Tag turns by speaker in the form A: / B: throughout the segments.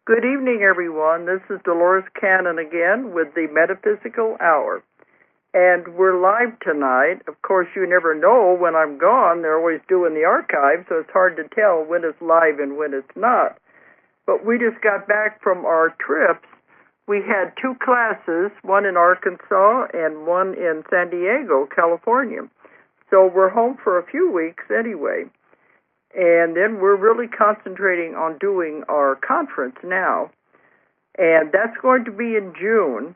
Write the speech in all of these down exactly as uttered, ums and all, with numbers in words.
A: Good evening, everyone. This is Dolores Cannon again with the Metaphysical Hour. And we're live tonight. Of course, you never know when I'm gone. They're always doing the archive, so it's hard to tell when it's live and when it's not. But we just got back from our trips. We had two classes, one in Arkansas and one in San Diego, California. So we're home for a few weeks anyway. And then we're really concentrating on doing our conference now. And that's going to be in June.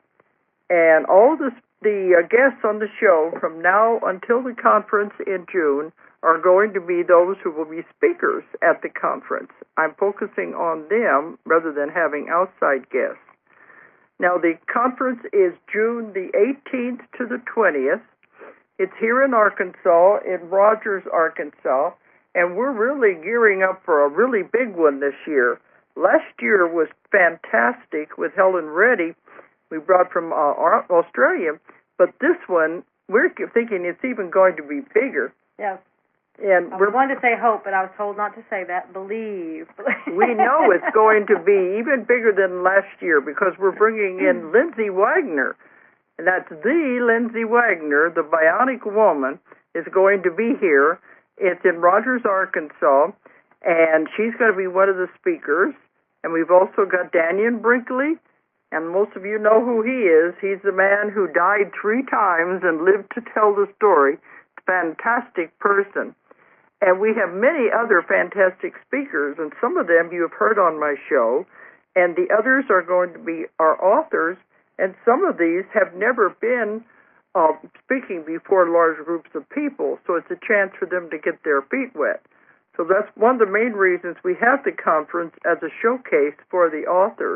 A: And all the, the uh, guests on the show from now until the conference in June are going to be those who will be speakers at the conference. I'm focusing on them rather than having outside guests. Now, the conference is June the eighteenth to the twentieth. It's here in Arkansas, in Rogers, Arkansas. And we're really gearing up for a really big one this year. Last year was fantastic with Helen Reddy, we brought from uh, Australia. But this one, we're thinking it's even going to be bigger.
B: Yes.
A: And
B: I
A: we're
B: wanted to say hope, but I was told not to say that. Believe.
A: We know it's going to be even bigger than last year because we're bringing in Lindsay Wagner. And that's the Lindsay Wagner, the Bionic Woman, is going to be here. It's in Rogers, Arkansas, and she's going to be one of the speakers. And we've also got Daniel Brinkley, and most of you know who he is. He's the man who died three times and lived to tell the story. Fantastic person. And we have many other fantastic speakers, and some of them you have heard on my show, and the others are going to be our authors, and some of these have never been Uh, speaking before large groups of people, so it's a chance for them to get their feet wet. So that's one of the main reasons we have the conference as a showcase for the authors.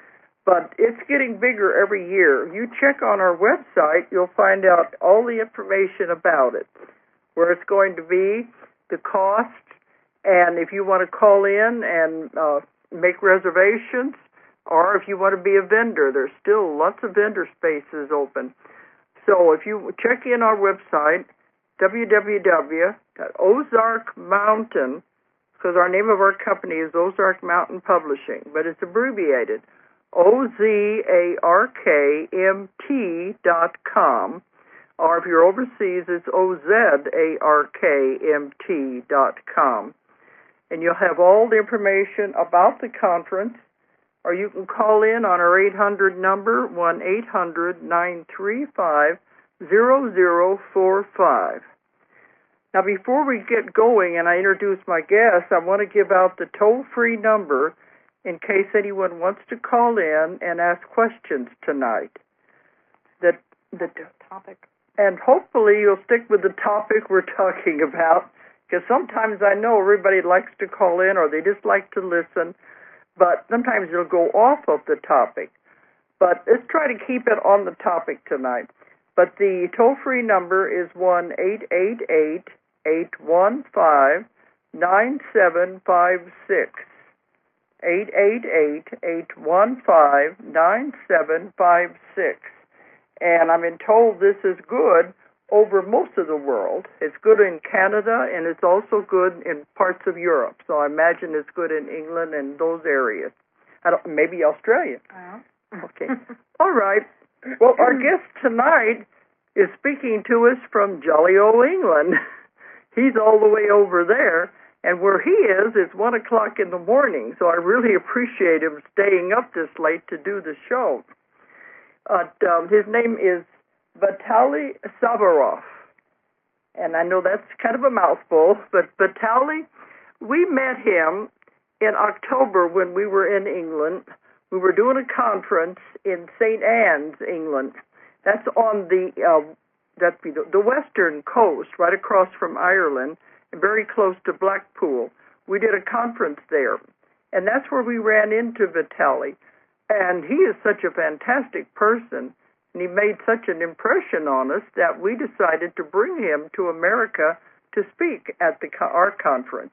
A: But it's getting bigger every year. You check on our website, you'll find out all the information about it, where it's going to be, the cost, and if you want to call in and uh, make reservations, or if you want to be a vendor, there's still lots of vendor spaces open. So if you check in our website, w w w dot ozark mountain, because our name of our company is Ozark Mountain Publishing, but it's abbreviated, O Z A R K M T dot com, or if you're overseas, it's O Z A R K M T dot com. And you'll have all the information about the conference, or you can call in on our eight hundred number, one eight hundred nine three five zero zero four five. Now, before we get going and I introduce my guests, I want to give out the toll-free number in case anyone wants to call in and ask questions tonight. That the
B: topic.
A: And hopefully you'll stick with the topic we're talking about, because sometimes I know everybody likes to call in or they just like to listen, but sometimes it'll go off of the topic. But let's try to keep it on the topic tonight. But the toll-free number is one eight eight eight, eight one five, nine seven five six. eight eight eight, eight one five, nine seven five six. And I've been told this is good over most of the world. It's good in Canada, and it's also good in parts of Europe. So I imagine it's good in England and those areas. I don't, maybe Australia.
B: Oh.
A: Okay. All right. Well, our guest tonight is speaking to us from jolly old England. He's all the way over there, and where he is, it's one o'clock in the morning, so I really appreciate him staying up this late to do the show. Uh, um, his name is Vitaly Savarov, and I know that's kind of a mouthful, but Vitaly, we met him in October when we were in England. We were doing a conference in Saint Anne's, England. That's on the uh, that's the, the western coast, right across from Ireland, and very close to Blackpool. We did a conference there, and that's where we ran into Vitaly. And he is such a fantastic person, and he made such an impression on us that we decided to bring him to America to speak at the our conference.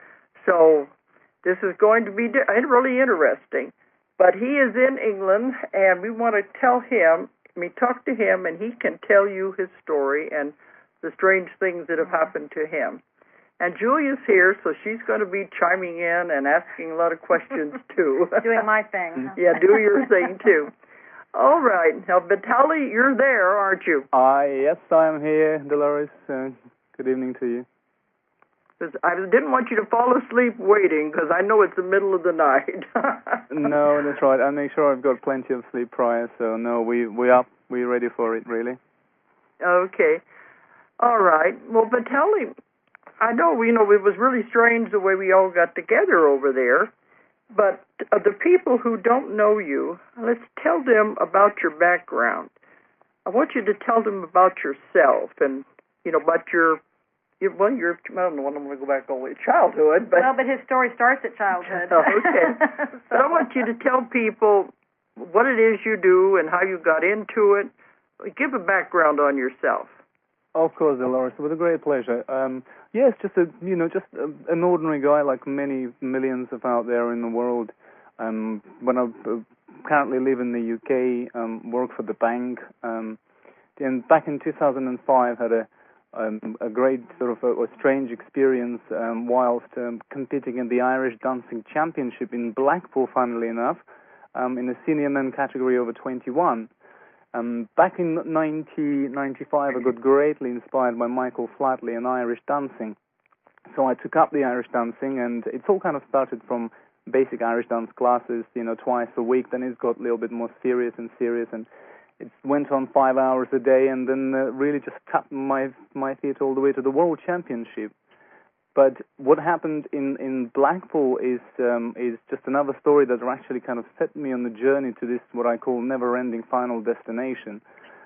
A: So this is going to be really interesting. But he is in England, and we want to tell him, I mean, talk to him, and he can tell you his story and the strange things that have happened to him. And Julia's here, so she's going to be chiming in and asking a lot of questions, too.
B: Doing my thing.
A: Yeah, do your thing, too. All right. Now, Vitaly, you're there, aren't you?
C: Uh, yes, I'm here, Dolores. Uh, good evening to you.
A: 'Cause I didn't want you to fall asleep waiting, because I know it's the middle of the night.
C: No, that's right. I make sure I've got plenty of sleep prior, so no, we, we're up. We're ready for it, really.
A: Okay. All right. Well, Vitaly, I know, you know, it was really strange the way we all got together over there, but uh, the people who don't know you, let's tell them about your background. I want you to tell them about yourself and, you know, about your, your well, your, I don't know, I'm going to go back all the way to childhood, but...
B: Well, but his story starts at childhood.
A: Oh, okay. So. But I want you to tell people what it is you do and how you got into it. Give a background on yourself.
C: Of course, Dolores, with a great pleasure. Um, yes, just a you know, just a, an ordinary guy like many millions of out there in the world. Um, when I uh, currently live in the U K, um, work for the bank, um, and back in two thousand five had a um, a great sort of a, a strange experience um, whilst um, competing in the Irish Dancing Championship in Blackpool, funnily enough, um, in the senior men category over twenty-one. Um, back in nineteen ninety-five, I got greatly inspired by Michael Flatley and Irish dancing. So I took up the Irish dancing, and it's all kind of started from basic Irish dance classes, you know, twice a week. Then it got a little bit more serious and serious, and it went on five hours a day, and then uh, really just tapped my my feet all the way to the World Championship. But what happened in, in Blackpool is um, is just another story that actually kind of set me on the journey to this, what I call never-ending final destination.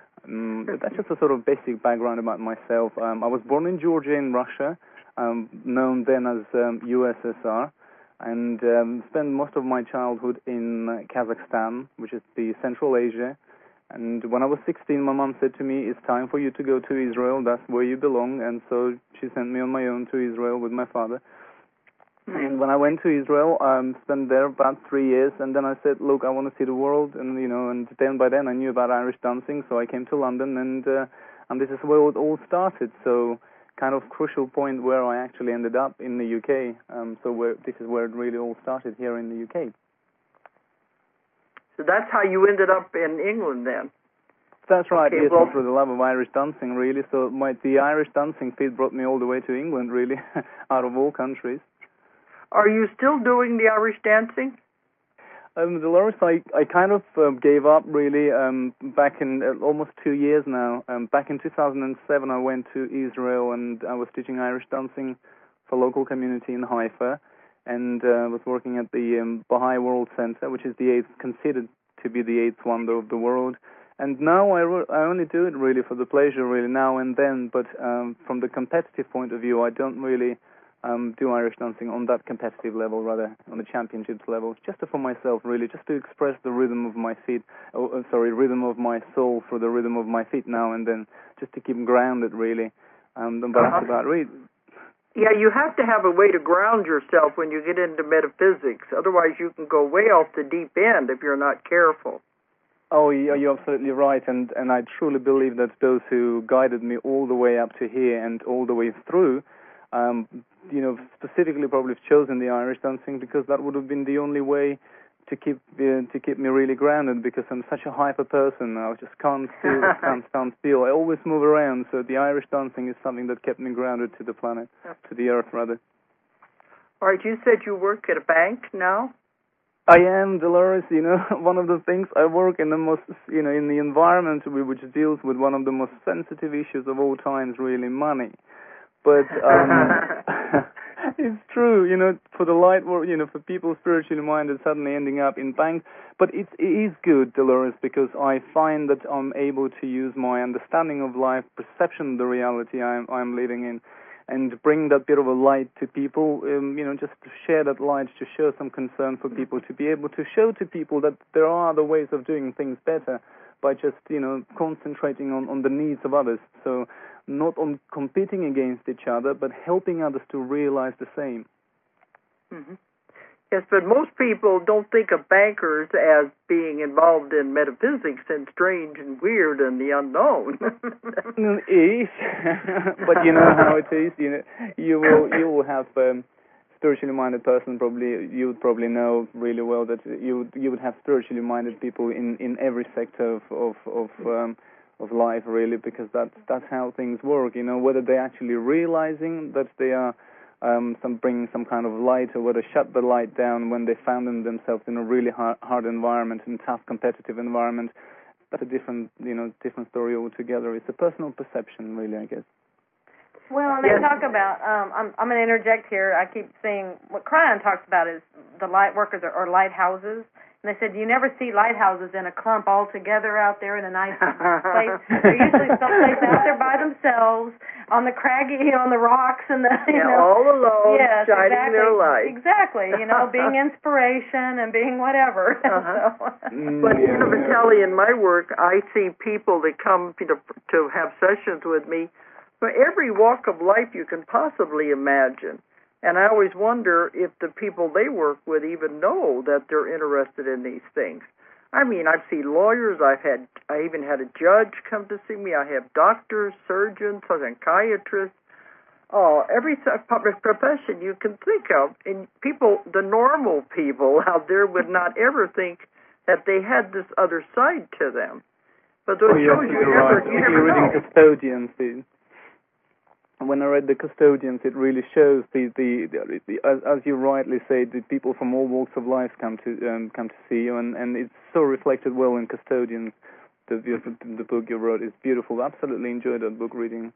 C: Um, but that's just a sort of basic background about myself. Um, I was born in Georgia in Russia, um, known then as um, U S S R, and um, spent most of my childhood in uh, Kazakhstan, which is the Central Asia. And when I was sixteen, my mom said to me, it's time for you to go to Israel. That's where you belong. And so she sent me on my own to Israel with my father. And when I went to Israel, I um, spent there about three years. And then I said, look, I want to see the world. And, you know, and then by then I knew about Irish dancing. So I came to London, and uh, and this is where it all started. So kind of crucial point where I actually ended up in the U K. Um, so where, this is where it really all started, here in the U K.
A: So that's how you ended up in England then?
C: That's right,
A: Okay,
C: yes,
A: well,
C: through the love of Irish dancing, really. So my, the Irish dancing feet brought me all the way to England, really, out of all countries.
A: Are you still doing the Irish dancing?
C: Um, Dolores, I, I kind of uh, gave up, really, um, back in uh, almost two years now. Um, back in two thousand seven, I went to Israel, and I was teaching Irish dancing for local community in Haifa. And uh, was working at the um, Baha'i World Center, which is the eighth, considered to be the eighth wonder of the world. And now I, re- I only do it really for the pleasure, really, now and then. But um, from the competitive point of view, I don't really um, do Irish dancing on that competitive level, rather on the championships level. Just for myself, really, just to express the rhythm of my feet. Oh, sorry, rhythm of my soul through the rhythm of my feet now and then, just to keep grounded, really. Um, but
A: Uh-huh.
C: that's about it.
A: Yeah, you have to have a way to ground yourself when you get into metaphysics. Otherwise, you can go way off the deep end if you're not careful.
C: Oh, yeah, you're absolutely right, and, and I truly believe that those who guided me all the way up to here and all the way through, um, you know, specifically probably have chosen the Irish dancing, because that would have been the only way to keep uh, to keep me really grounded, because I'm such a hyper person. I just can't feel, can't stand still. I always move around, so the Irish dancing is something that kept me grounded to the planet, to the earth, rather.
A: All right, you said you work at a bank now?
C: I am, Dolores. You know, one of the things, I work in the most, you know, in the environment which deals with one of the most sensitive issues of all times, really, money. But um, it's true, you know, for the light work, you know, for people spiritually minded, suddenly ending up in banks. But it, it is good, Dolores, because I find that I'm able to use my understanding of life, perception of the reality I'm, I'm living in, and bring that bit of a light to people, um, you know, just to share that light, to show some concern for people, to be able to show to people that there are other ways of doing things better by just, you know, concentrating on, on the needs of others. So not on competing against each other, but helping others to realize the same.
A: Mm-hmm. Yes, but most people don't think of bankers as being involved in metaphysics and strange and weird and the unknown.
C: It is, but you know how it is. You know, you will you will have um, spiritually minded person. Probably you would probably know really well that you would, you would have spiritually minded people in, in every sector of of of, um, of life, really, because that's that's how things work. You know, whether they're actually realizing that they are. Um, some bringing some kind of light, or whether shut the light down when they found themselves in a really hard, hard environment, in tough competitive environment. That's a different, you know, different story altogether. It's a personal perception, really, I guess.
B: Well, and they
A: Yes.
B: talk about, um, I'm, I'm going to interject here. I keep saying what Cryon talks about is the light workers or, or lighthouses. And they said you never see lighthouses in a clump all together out there in a nice place. They're usually someplace out there by themselves on the craggy, on the rocks, and the you
A: Yeah,
B: know,
A: all alone,
B: yes,
A: shining
B: exactly,
A: their light.
B: Exactly, you know, being inspiration and being whatever.
A: Uh-huh.
B: So,
C: Mm,
A: But
C: yeah,
A: you know,
C: yeah.
A: Vitaly, in my work, I see people that come you know, to have sessions with me for every walk of life you can possibly imagine. And I always wonder if the people they work with even know that they're interested in these things. I mean, I've seen lawyers. I've had, I even had a judge come to see me. I have doctors, surgeons, psychiatrists, oh, every public profession you can think of. And people, the normal people out there would not ever think that they had this other side to them. But those
C: Oh, you're
A: shows you
C: absolutely
A: never,
C: right.
A: you
C: If
A: never
C: you're reading
A: know.
C: Custodians, the, when I read the Custodians, it really shows the the, the, the as, as you rightly say, the people from all walks of life come to um, come to see you, and, and it's so reflected well in Custodians. The, the the book you wrote is beautiful. Absolutely enjoyed that book reading.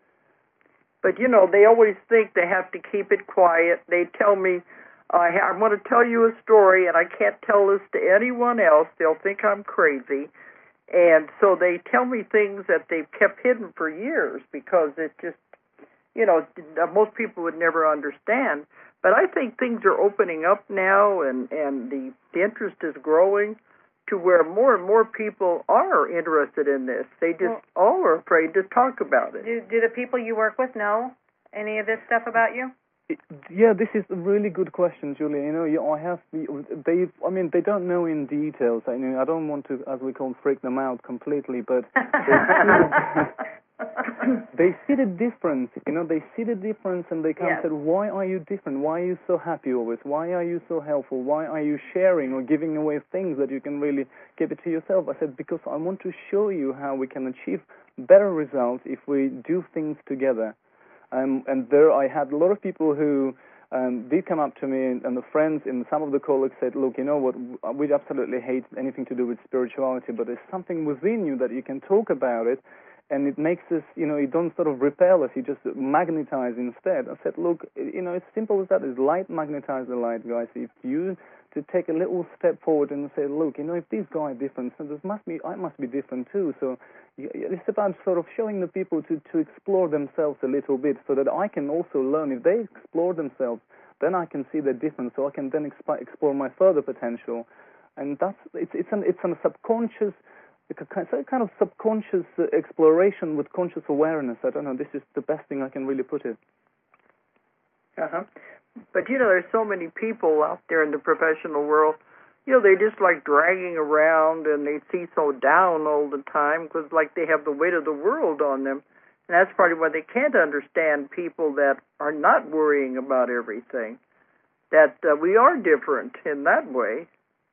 A: But, you know, they always think they have to keep it quiet. They tell me, I, ha- I want to tell you a story, and I can't tell this to anyone else. They'll think I'm crazy. And so they tell me things that they've kept hidden for years because it just, you know, most people would never understand. But I think things are opening up now, and, and the, the interest is growing to where more and more people are interested in this. They just
B: Well,
A: all are afraid to talk about it.
B: do, do the people you work with know any of this stuff about you?
C: It, yeah, this is a really good question, Julia. You know, you, I have they. I mean, they don't know in details. I mean, I don't want to, as we call, freak them out completely, but they see the difference. You know, they see the difference, and they come
B: Yes.
C: and say, "Why are you different? Why are you so happy always? Why are you so helpful? Why are you sharing or giving away things that you can really keep it to yourself?" I said, "Because I want to show you how we can achieve better results if we do things together." Um, and there I had a lot of people who um, did come up to me, and, and the friends and some of the colleagues said, "Look, you know what, we absolutely hate anything to do with spirituality, but there's something within you that you can talk about it, and it makes us, you know, you don't sort of repel us, you just magnetize instead." I said, "Look, you know, it's simple as that. It's light magnetize the light, guys. If you to take a little step forward and say, look, you know, if these guys are different, so this must be, I must be different too. So it's about sort of showing the people to, to explore themselves a little bit so that I can also learn. If they explore themselves, then I can see the difference, so I can then exp- explore my further potential. And that's, it's, it's an, it's a subconscious, it's a kind of subconscious exploration with conscious awareness. I don't know, this is the best thing I can really put it.
A: Uh-huh. But, you know, there's so many people out there in the professional world, you know, they just like dragging around and they see so down all the time because, like, they have the weight of the world on them. And that's probably why they can't understand people that are not worrying about everything, that uh, we are different in that way.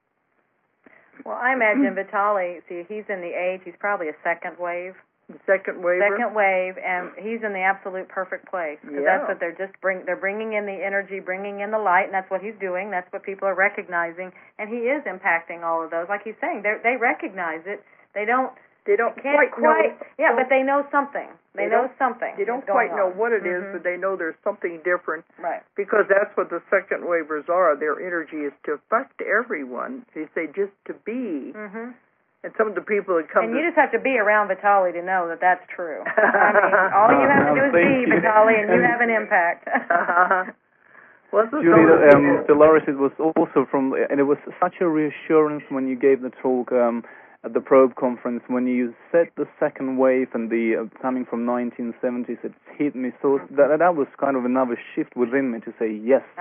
B: Well, I imagine Vitaly, see, he's in the age, he's probably a second wave.
A: The second wave.
B: Second wave, and he's in the absolute perfect place because
A: Yeah.
B: that's what they're just bring. They're bringing in the energy, bringing in the light, and that's what he's doing. That's what people are recognizing, and he is impacting all of those. Like he's saying, they they recognize it. They don't.
A: They don't
B: can't
A: quite,
B: quite
A: know.
B: yeah, but they know something. They,
A: They
B: know
A: don't-
B: something.
A: They don't
B: is going
A: quite know
B: on.
A: what it is,
B: Mhm.
A: but they know there's something different.
B: Right.
A: Because that's what the second wavers are. Their energy is to affect everyone. They say just to be.
B: Mhm.
A: And some of the people that come
B: And
A: to
B: you just have to be around Vitaly to know that that's true. I mean, all you have to do is
C: Thank
B: be
C: you.
B: Vitaly, and you have an impact.
A: well, this is
C: Julie,
A: some of the
C: um,
A: people-
C: Dolores, it was also from, and it was such a reassurance when you gave the talk um, at the Probe conference, when you said the second wave and the uh, coming from nineteen seventies, it hit me so that that was kind of another shift within me to say yes.
B: Uh-huh.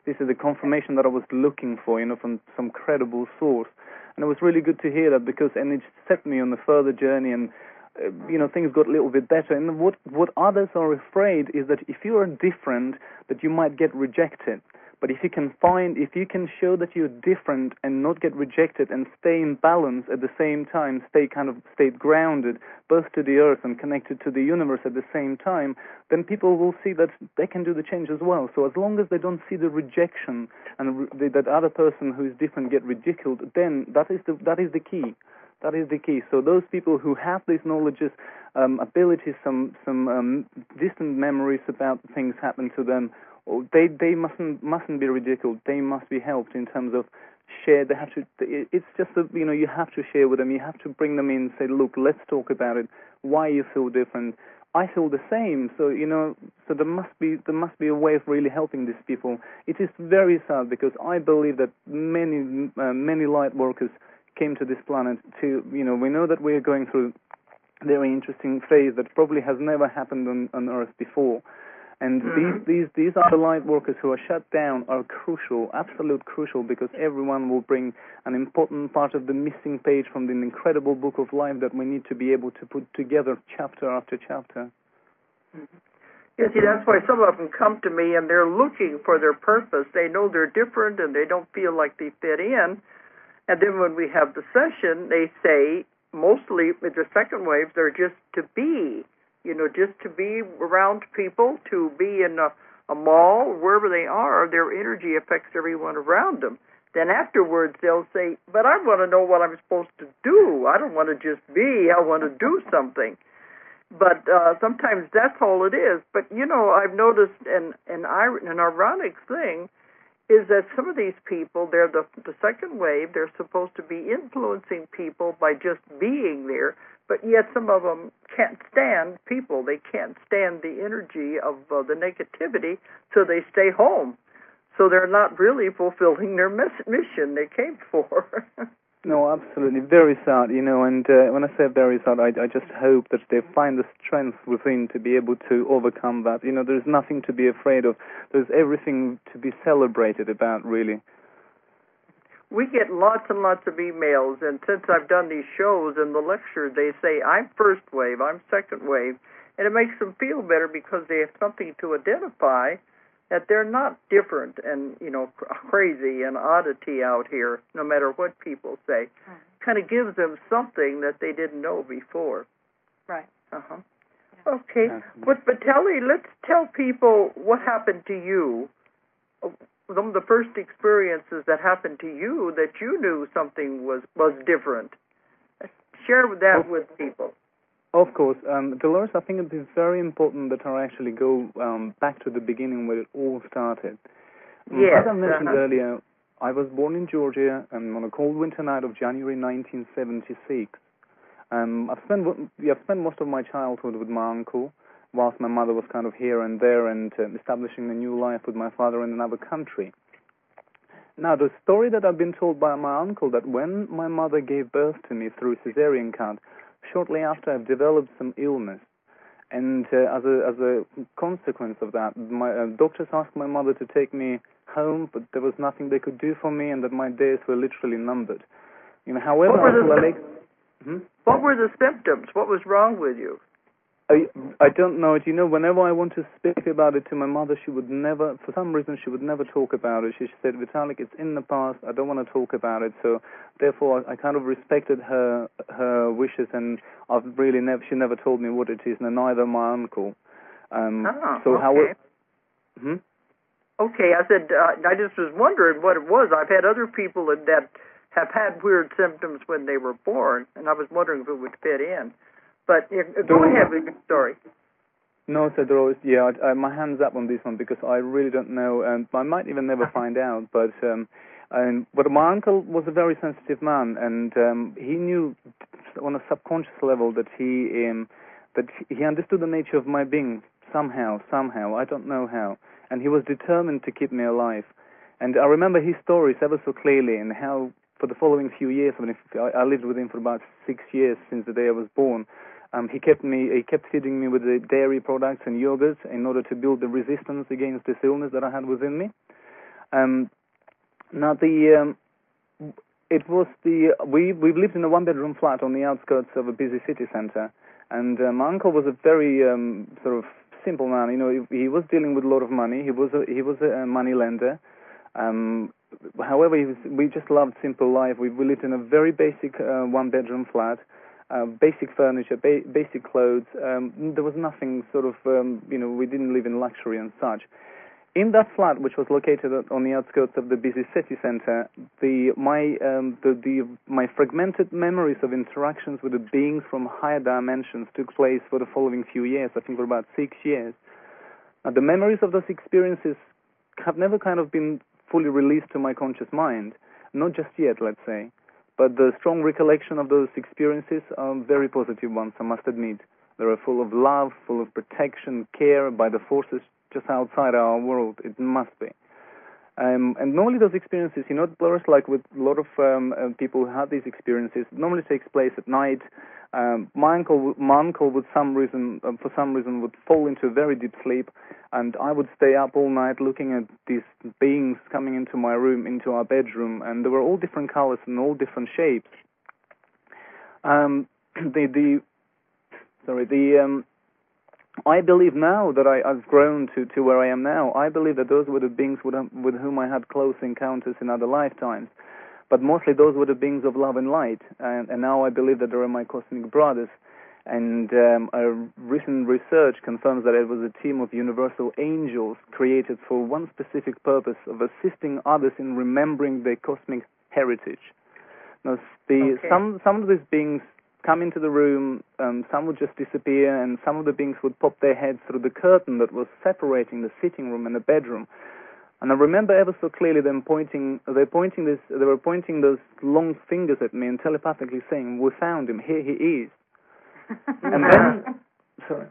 C: this is the confirmation that I was looking for, you know, from some credible source. And it was really good to hear that, because, and it set me on a further journey, and, uh, you know, things got a little bit better. And what, what others are afraid is that if you are different, that you might get rejected. But if you can find, if you can show that you're different and not get rejected and stay in balance at the same time, stay kind of, stay grounded, both to the earth and connected to the universe at the same time, then people will see that they can do the change as well. So as long as they don't see the rejection and re- that other person who is different get ridiculed, then that is the, that is the key. That is the key. So those people who have these knowledges, um, abilities, some, some um, distant memories about things happen to them, They they mustn't mustn't be ridiculed. They must be helped in terms of share. They have to. It's just that, you know, you have to share with them. You have to bring them in and say, look, let's talk about it. Why you feel different? I feel the same. So, you know, so there must be there must be a way of really helping these people. It is very sad, because I believe that many uh, many light workers came to this planet to, you know, we know that we are going through a very interesting phase that probably has never happened on, on Earth before. And
A: Mm-hmm.
C: these, these, these are the light workers who are shut down, are crucial, absolute crucial, because everyone will bring an important part of the missing page from the incredible book of life that we need to be able to put together chapter after chapter.
A: Mm-hmm. Yeah, see, that's why some of them come to me and they're looking for their purpose. They know they're different and they don't feel like they fit in. And then when we have the session, they say, mostly with the second wave, they're just to be. You know, just to be around people, to be in a, a mall, wherever they are, their energy affects everyone around them. Then afterwards they'll say, but I want to know what I'm supposed to do. I don't want to just be. I want to do something. But uh, sometimes that's all it is. But, you know, I've noticed an, an, an ironic thing is that some of these people, they're the, the second wave, they're supposed to be influencing people by just being there, but yet some of them can't stand people. They can't stand the energy of uh, the negativity, so they stay home. So they're not really fulfilling their miss- mission they came for.
C: No, absolutely. Very sad, you know, and uh, when I say very sad, I, I just hope that they find the strength within to be able to overcome that. You know, there's nothing to be afraid of. There's everything to be celebrated about, really.
A: We get lots and lots of emails, and since I've done these shows and the lectures, they say, I'm first wave, I'm second wave, and it makes them feel better because they have something to identify, that they're not different and, you know, crazy and oddity out here, no matter what people say.
B: Mm.
A: Kind of gives them something that they didn't know before.
B: Right.
A: Uh-huh. Yeah. Okay.
C: Yeah.
A: But, but Telly, let's tell people what happened to you. Some of the first experiences that happened to you that you knew something was, was different. Share that with people.
C: Of course. Um, Dolores, I think it is very important that I actually go um, back to the beginning where it all started. Um,
A: Yes.
C: As I mentioned
A: uh-huh.
C: earlier, I was born in Georgia um, on a cold winter night of January nineteen seventy-six. Um, I've, spent, I've spent most of my childhood with my uncle, whilst my mother was kind of here and there and uh, establishing a new life with my father in another country. Now, the story that I've been told by my uncle, that when my mother gave birth to me through cesarean cut, shortly after I've developed some illness, and uh, as a as a consequence of that, my uh, doctors asked my mother to take me home, but there was nothing they could do for me, and that my days were literally numbered. You know, however,
A: What were the-
C: until I make, hmm?
A: What were the symptoms? What was wrong with you?
C: I, I don't know it. You know, whenever I want to speak about it to my mother, she would never, for some reason, she would never talk about it. She said, Vitalik, it's in the past. I don't want to talk about it. So, therefore, I kind of respected her her wishes, and I've really never, she never told me what it is, and neither my uncle. Um,
A: Oh,
C: so
A: okay.
C: how it, hmm?
A: Okay, I said, uh, I just was wondering what it was. I've had other people that, that have had weird symptoms when they were born, and I was wondering if it would fit in. But uh, go ahead with your story.
C: No, said Rose. Yeah, I, I, my hand's up on this one because I really don't know, and I might even never find out. But um, and but my uncle was a very sensitive man, and um, he knew on a subconscious level that he um, that he understood the nature of my being somehow, somehow. I don't know how, and he was determined to keep me alive. And I remember his stories ever so clearly, and how for the following few years, I mean, I, I lived with him for about six years since the day I was born. Um, he kept me, he kept feeding me with the dairy products and yogurts in order to build the resistance against this illness that I had within me. Um, now the um, it was the we we lived in a one-bedroom flat on the outskirts of a busy city center, and uh, my uncle was a very um, sort of simple man. You know, he, he was dealing with a lot of money. He was a, he was a money lender. Um, however, he was, we just loved simple life. We, we lived in a very basic uh, one-bedroom flat, uh, basic furniture, ba- basic clothes. Um, there was nothing sort of, um, you know, we didn't live in luxury and such. In that flat, which was located on the outskirts of the busy city center, the my um, the, the my fragmented memories of interactions with the beings from higher dimensions took place for the following few years. I think for about six years. Now, the memories of those experiences have never kind of been fully released to my conscious mind, not just yet, let's say. But the strong recollection of those experiences are very positive ones, I must admit. They are full of love, full of protection, care by the forces just outside our world. It must be. Um, and normally those experiences, you know, Dolores, like with a lot of um, uh, people who have these experiences, normally takes place at night. Um, my uncle, my uncle, would some reason, uh, for some reason, would fall into a very deep sleep, and I would stay up all night looking at these beings coming into my room, into our bedroom, and they were all different colors and all different shapes. Um, the the sorry the um, I believe now that I, I've grown to, to where I am now, I believe that those were the beings with, with whom I had close encounters in other lifetimes. But mostly those were the beings of love and light. And, and now I believe that they are my cosmic brothers. And um, a recent research confirms that it was a team of universal angels created for one specific purpose of assisting others in remembering their cosmic heritage. Now, the,
A: okay.
C: some, some of these beings come into the room, um, some would just disappear, and some of the beings would pop their heads through the curtain that was separating the sitting room and the bedroom. And I remember ever so clearly them pointing, they pointing this, they were pointing those long fingers at me and telepathically saying, "We found him, here he is." And then, sorry,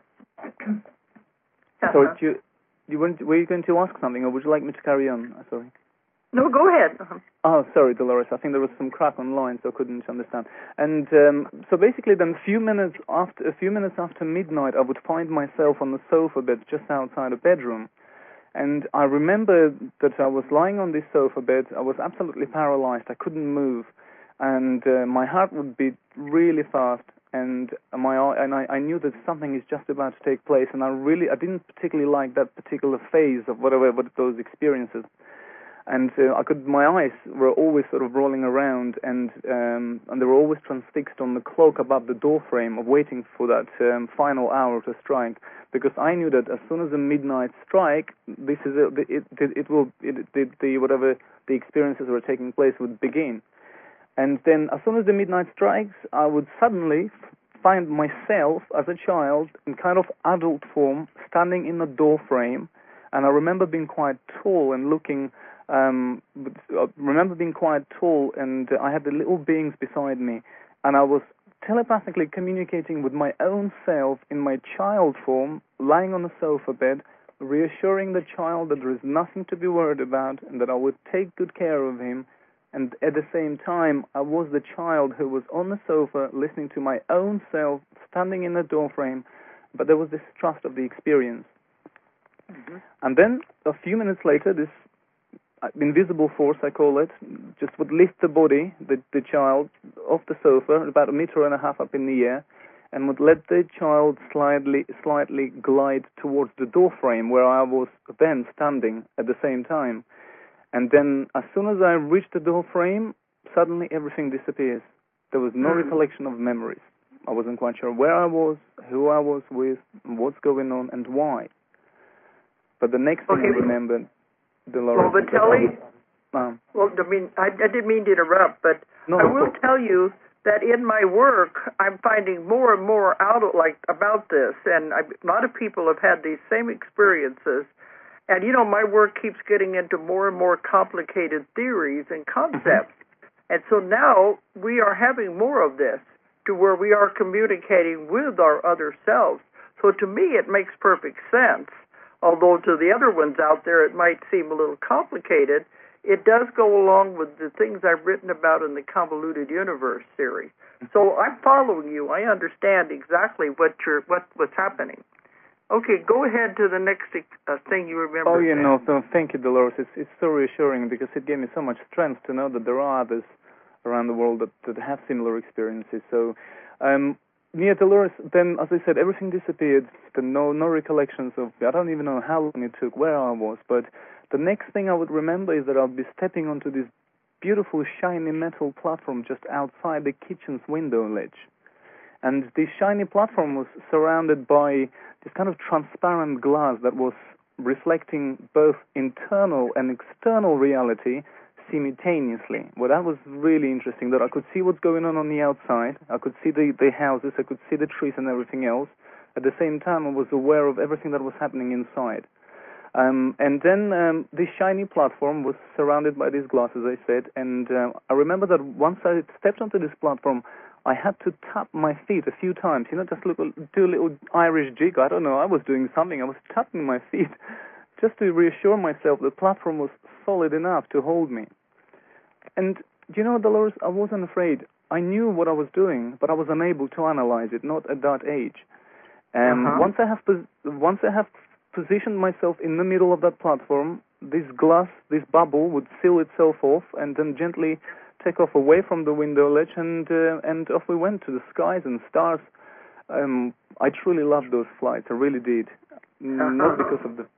C: sorry, do you, you weren't, were you going to ask something, or would you like me to carry on? Uh, sorry.
A: No, go ahead. Uh-huh.
C: Oh, sorry, Dolores. I think there was some crack on line, so I couldn't understand. And um, so basically, then a few minutes after a few minutes after midnight, I would find myself on the sofa bed just outside a bedroom. And I remember that I was lying on this sofa bed. I was absolutely paralyzed. I couldn't move, and uh, my heart would beat really fast. And my and I, I knew that something is just about to take place. And I really, I didn't particularly like that particular phase of whatever what those experiences. And uh, I could, my eyes were always sort of rolling around, and um, and they were always transfixed on the clock above the door frame, of waiting for that um, final hour to strike. Because I knew that as soon as the midnight strike, this is a, it, it, it will it, it, the whatever the experiences were taking place would begin. And then as soon as the midnight strikes, I would suddenly find myself as a child in kind of adult form, standing in the door frame, and I remember being quite tall and looking. Um, I remember being quite tall, and uh, I had the little beings beside me, and I was telepathically communicating with my own self in my child form, lying on the sofa bed, reassuring the child that there is nothing to be worried about, and that I would take good care of him. And at the same time, I was the child who was on the sofa, listening to my own self, standing in the doorframe, but there was this trust of the experience. Mm-hmm. And then, a few minutes later, this invisible force, I call it, just would lift the body, the, the child, off the sofa, about a meter and a half up in the air, and would let the child slightly, slightly glide towards the door frame where I was then standing at the same time. And then, as soon as I reached the door frame, suddenly everything disappears. There was no mm. recollection of memories. I wasn't quite sure where I was, who I was with, what's going on, and why. But the next thing
A: okay.
C: I remembered,
A: Well, but Telly,
C: um,
A: well, I mean, I, I didn't mean to interrupt, but
C: no,
A: I will tell you that in my work, I'm finding more and more out of, like about this, and I, a lot of people have had these same experiences. And you know, my work keeps getting into more and more complicated theories and concepts, mm-hmm. and so now we are having more of this, to where we are communicating with our other selves. So to me, it makes perfect sense. Although to the other ones out there it might seem a little complicated, it does go along with the things I've written about in the Convoluted Universe series. So I'm following you. I understand exactly what you're, what, what's happening. Okay, go ahead to the next uh, thing you remember.
C: Oh, you know, so thank you, Dolores. It's it's so reassuring because it gave me so much strength to know that there are others around the world that, that have similar experiences. So, um, yeah, Dolores, then, as I said, everything disappeared. The no, no recollections of, I don't even know how long it took, where I was, but the next thing I would remember is that I'll be stepping onto this beautiful, shiny metal platform just outside the kitchen's window ledge. And this shiny platform was surrounded by this kind of transparent glass that was reflecting both internal and external reality simultaneously. Well, that was really interesting, that I could see what's going on on the outside. I could see the, the houses, I could see the trees and everything else. At the same time, I was aware of everything that was happening inside. Um, and then um, this shiny platform was surrounded by this glass, as I said, and uh, I remember that once I stepped onto this platform, I had to tap my feet a few times, you know, just look, do a little Irish jig. I don't know, I was doing something. I was tapping my feet just to reassure myself the platform was solid enough to hold me. And, you know, Dolores, I wasn't afraid. I knew what I was doing, but I was unable to analyze it, not at that age. And
A: uh-huh.
C: once I have pos- once I have positioned myself in the middle of that platform, this glass, this bubble would seal itself off and then gently take off away from the window ledge, and uh, and off we went to the skies and stars. Um, I truly loved those flights. I really did. Uh-huh. Not because of the...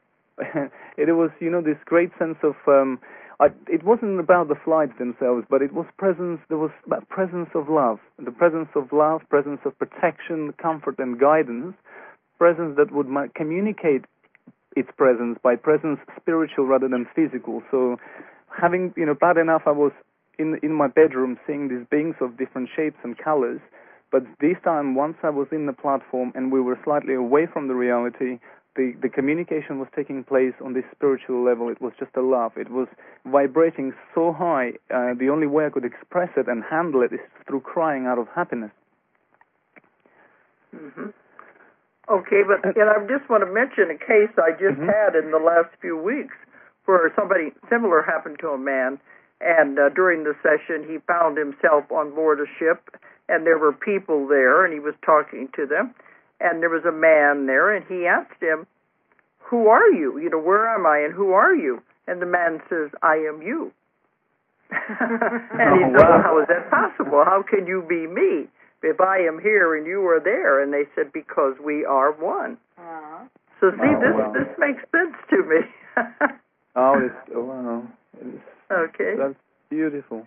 C: it was, you know, this great sense of... Um, I, it wasn't about the flights themselves, but it was presence. There was that presence of love. The presence of love, presence of protection, comfort and guidance, presence that would communicate its presence by presence spiritual rather than physical. So having, you know, bad enough I was in in my bedroom seeing these beings of different shapes and colors, but this time once I was in the platform and we were slightly away from the reality, the, the communication was taking place on this spiritual level. It was just a love. It was vibrating so high, uh, the only way I could express it and handle it is through crying out of happiness.
A: Mm-hmm. Okay, but you know, I just want to mention a case I just
C: mm-hmm.
A: had in the last few weeks where somebody similar happened to a man, and uh, during the session he found himself on board a ship, and there were people there, and he was talking to them, and there was a man there, and he asked him, "Who are you? You know, where am I, and who are you?" And the man says, "I am you." And he
C: oh,
A: said,
C: wow.
A: well, "How is that possible? How can you be me if I am here and you are there?" And they said, "Because we are one."
B: Uh-huh.
A: So see,
C: oh,
A: this
C: wow.
A: this makes sense to me.
C: oh, it's, oh, wow. It's,
A: okay.
C: That's beautiful.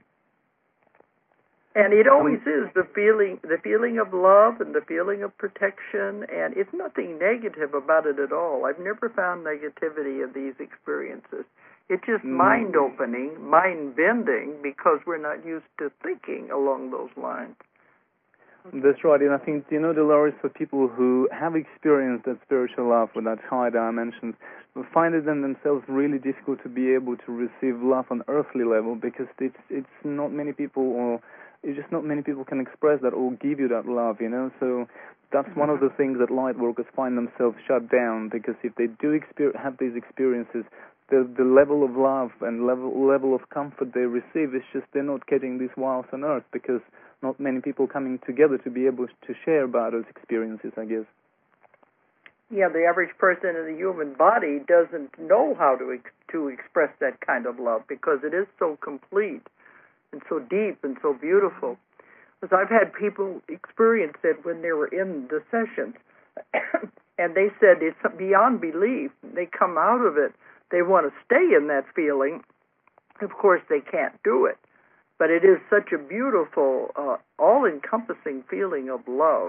A: And it always is the feeling, the feeling of love and the feeling of protection, and it's nothing negative about it at all. I've never found negativity of these experiences. It's just mm. mind-opening, mind-bending, because we're not used to thinking along those lines.
C: That's right, and I think, you know, Dolores, for people who have experienced that spiritual love with that high dimensions, will find it in themselves really difficult to be able to receive love on earthly level, because it's it's not many people, or it's just not many people can express that or give you that love, you know. So that's one of the things that light workers find themselves shut down, because if they do exper- have these experiences, the the level of love and level level of comfort they receive is just they're not getting these wows on earth, because not many people coming together to be able to share about those experiences, I guess.
A: Yeah, the average person in the human body doesn't know how to ex- to express that kind of love, because it is so complete and so deep and so beautiful. Because I've had people experience it when they were in the sessions, and they said it's beyond belief. They come out of it. They want to stay in that feeling. Of course, they can't do it. But it is such a beautiful, uh, all-encompassing feeling of love.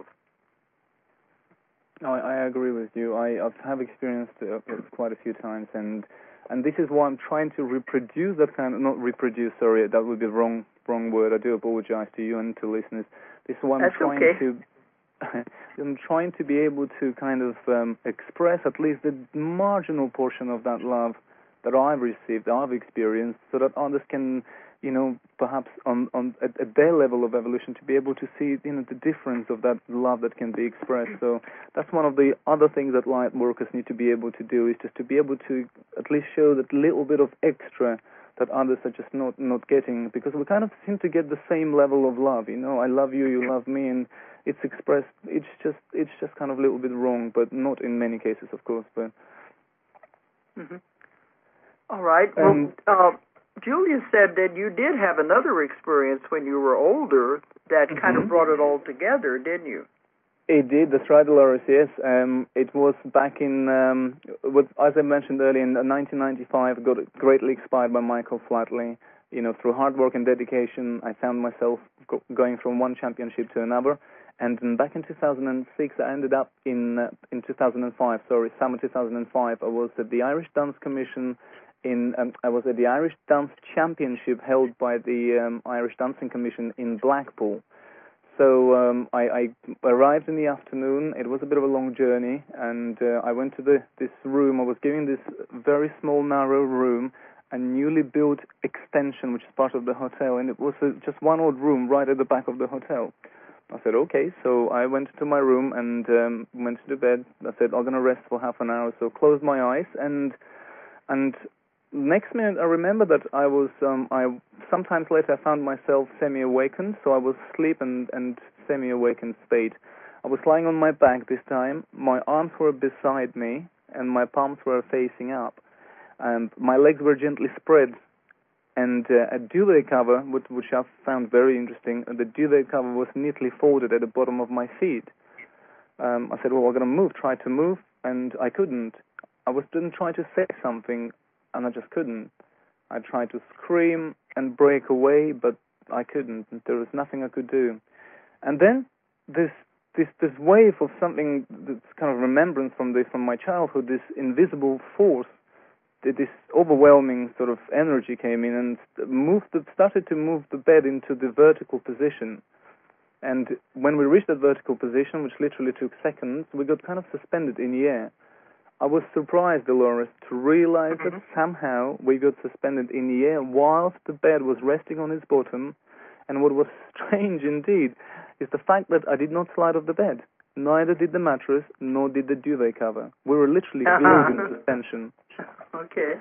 C: I, I agree with you. I I've have experienced it quite a few times, and and this is why I'm trying to reproduce that kind of, not reproduce, sorry, that would be the wrong, wrong word. I do apologize to you and to listeners. This is why I'm
A: That's
C: trying
A: okay.
C: to... I'm trying to be able to kind of um, express at least the marginal portion of that love that I've received, that I've experienced, so that others can, you know, perhaps on, on at, at their level of evolution, to be able to see, you know, the difference of that love that can be expressed. So that's one of the other things that light workers need to be able to do, is just to be able to at least show that little bit of extra that others are just not, not getting, because we kind of seem to get the same level of love, you know, I love you, you love me, and it's expressed. It's just it's just kind of a little bit wrong, but not in many cases, of course. But
A: mm-hmm. All right.
C: Um,
A: well, uh, Julia said that you did have another experience when you were older that mm-hmm. kind of brought it all together, didn't you?
C: It did. That's right, Dolores. Yes. Um, it was back in, um, with, as I mentioned earlier, in nineteen ninety-five. Got greatly inspired by Michael Flatley. You know, through hard work and dedication, I found myself go- going from one championship to another. And then back in two thousand six, I ended up in uh, in two thousand five. Sorry, summer two thousand five. I was at the Irish Dance Commission. In um, I was at the Irish Dance Championship held by the um, Irish Dancing Commission in Blackpool. So um, I, I arrived in the afternoon. It was a bit of a long journey, and uh, I went to the this room. I was given this very small, narrow room, a newly built extension, which is part of the hotel, and it was a, just one old room right at the back of the hotel. I said, okay. So I went to my room and um, went to the bed. I said, I'm going to rest for half an hour. So closed my eyes, and and next minute I remember that I was, um, I sometimes later I found myself semi-awakened, so I was asleep and, and semi-awakened state. I was lying on my back this time. My arms were beside me, and my palms were facing up. And my legs were gently spread, and uh, a duvet cover, which, which I found very interesting, the duvet cover was neatly folded at the bottom of my feet. Um, I said, well, I'm going to move, try to move, and I couldn't. I was didn't try to say something, and I just couldn't. I tried to scream and break away, but I couldn't. There was nothing I could do. And then this this this wave of something that's kind of remembrance from the from my childhood, this invisible force, this overwhelming sort of energy came in and moved the, started to move the bed into the vertical position. And when we reached that vertical position, which literally took seconds, we got kind of suspended in the air. I was surprised, Dolores, to realize mm-hmm. that somehow we got suspended in the air whilst the bed was resting on its bottom. And what was strange indeed is the fact that I did not slide off the bed. Neither did the mattress, nor did the duvet cover. We were literally
A: uh-huh.
C: glued in suspension.
A: Okay.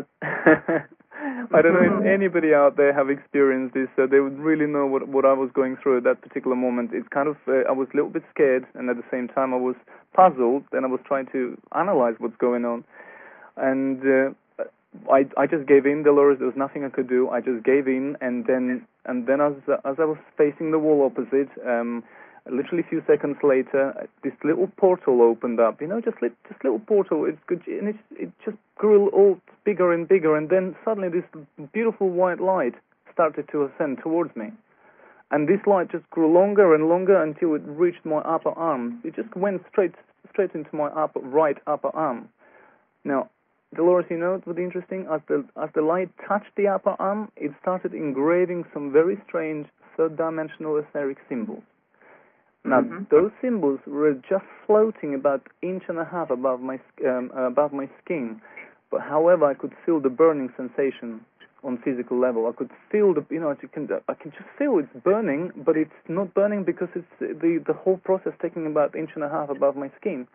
C: I don't know if anybody out there have experienced this, so they would really know what what I was going through at that particular moment. It's kind of, uh, I was a little bit scared, and at the same time I was puzzled, and I was trying to analyze what's going on. And uh, I I just gave in, Dolores. There was nothing I could do. I just gave in, and then and then as as I was facing the wall opposite, um, literally a few seconds later, this little portal opened up. You know, just li- just little portal. It's good, and it it just grew all bigger and bigger, and then suddenly this beautiful white light started to ascend towards me, and this light just grew longer and longer until it reached my upper arm. It just went straight straight into my upper right upper arm. Now, Dolores, you know what's interesting? As the as the light touched the upper arm, it started engraving some very strange third-dimensional etheric symbols. Now, mm-hmm. those symbols were just floating about an inch and a half above my um, above my skin, but however, I could feel the burning sensation on physical level. I could feel the, you know, I can I can just feel it's burning, but it's not burning because it's the the whole process taking about an inch and a half above my skin.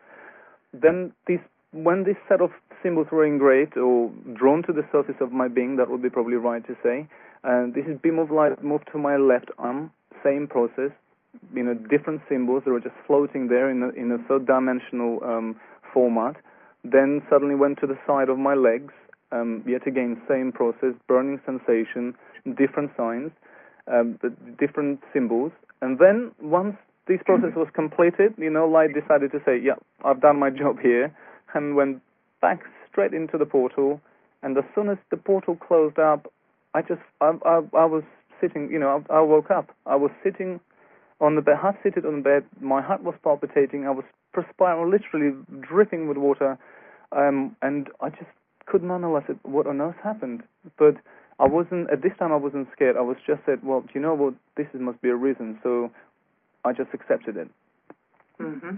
C: Then these, when this set of symbols were engraved or drawn to the surface of my being, that would be probably right to say, and this beam of light moved to my left arm. Same process. You know, different symbols that were just floating there in a, in a third-dimensional um, format. Then suddenly went to the side of my legs. Um, yet again, same process, burning sensation, different signs, um, different symbols. And then once this process was completed, you know, light decided to say, yeah, I've done my job here, and went back straight into the portal. And as soon as the portal closed up, I just, I, I, I was sitting, you know, I, I woke up. I was sitting on the bed, half seated on the bed. My heart was palpitating. I was perspiring, literally dripping with water, um, and I just couldn't analyze it. What on earth happened? But I wasn't at this time. I wasn't scared. I was just said, well, do you know what? This is, must be a reason. So I just accepted it.
A: Mm-hmm.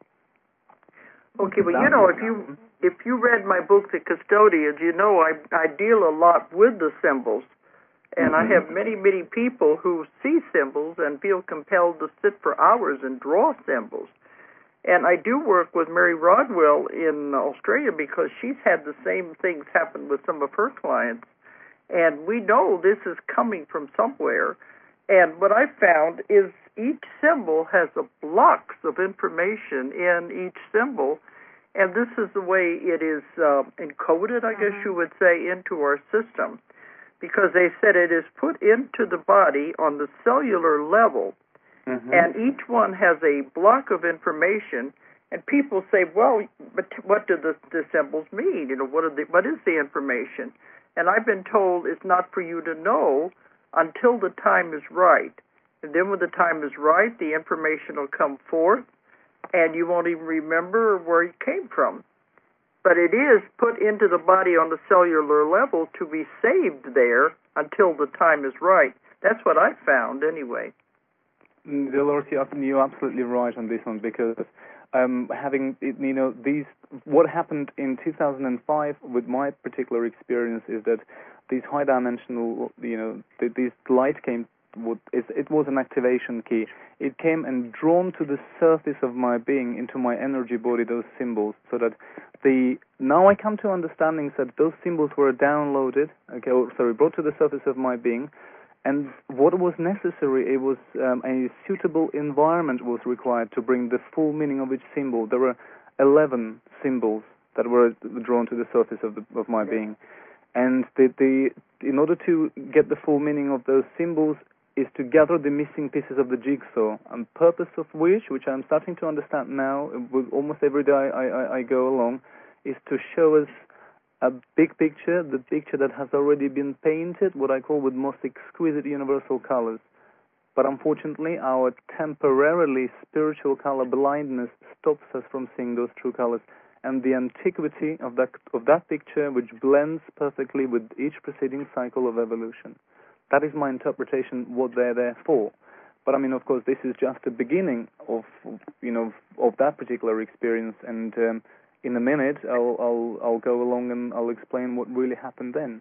A: Okay, well, you know, if you if you read my book, The Custodians, you know I I deal a lot with the symbols. And I have many, many people who see symbols and feel compelled to sit for hours and draw symbols. And I do work with Mary Rodwell in Australia because she's had the same things happen with some of her clients. And we know this is coming from somewhere. And what I found is each symbol has a blocks of information in each symbol, and this is the way it is uh, encoded, I guess you would say, into our system, because they said it is put into the body on the cellular level, mm-hmm. and each one has a block of information. And people say, well, but what do the, the symbols mean? You know, what are the, what is the information? And I've been told it's not for you to know until the time is right. And then when the time is right, the information will come forth, and you won't even remember where it came from. But it is put into the body on the cellular level to be saved there until the time is right. That's what I found, anyway.
C: Dolores, you're absolutely right on this one, because um, having, you know, these, what happened in two thousand five with my particular experience is that these high-dimensional, you know, th- these light came, with, it, it was an activation key. It came and drawn to the surface of my being, into my energy body, those symbols, so that the, now I come to understanding that those symbols were downloaded, okay, or, sorry, brought to the surface of my being, and what was necessary, it was um, a suitable environment was required to bring the full meaning of each symbol. There were eleven symbols that were drawn to the surface of, the, of my being. And the, the, in order to get the full meaning of those symbols is to gather the missing pieces of the jigsaw, and purpose of which, which I'm starting to understand now, with almost every day I, I, I go along, is to show us a big picture, the picture that has already been painted, what I call with most exquisite universal colors. But unfortunately, our temporarily spiritual color blindness stops us from seeing those true colors. And the antiquity of that of that picture, which blends perfectly with each preceding cycle of evolution. That is my interpretation, what they're there for. But I mean, of course, this is just the beginning of, you know, of that particular experience. And um, in a minute, I'll, I'll I'll go along and I'll explain what really happened then.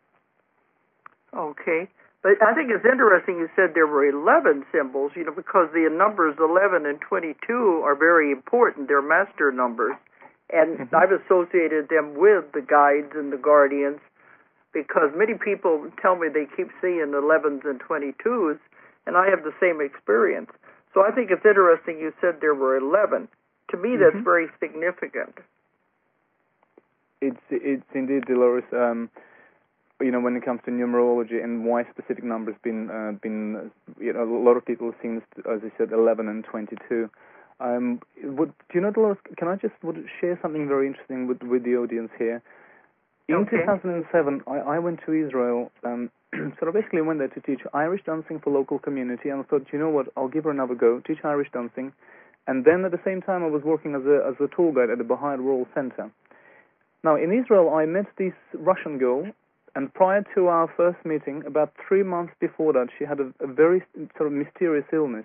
A: Okay. But I think it's interesting you said there were eleven symbols, you know, because the numbers eleven and twenty-two are very important. They're master numbers. And mm-hmm. I've associated them with the guides and the guardians, because many people tell me they keep seeing elevens and twenty-twos, and I have the same experience. So I think it's interesting you said there were eleven. To me, mm-hmm. that's very significant.
C: It's it's indeed, Dolores. Um, you know, when it comes to numerology and why specific numbers been uh, been, you know, a lot of people seem, as I said, eleven and twenty-two. Um, would, do you know, Dolores, can I just would share something very interesting with, with the audience here? In
A: okay.
C: two thousand seven, I, I went to Israel, um, so I basically went there to teach Irish dancing for local community, and I thought, you know what, I'll give her another go, teach Irish dancing. And then at the same time, I was working as a, as a tour guide at the Baha'i Rural Center. Now, in Israel, I met this Russian girl, and prior to our first meeting, about three months before that, she had a, a very sort of mysterious illness.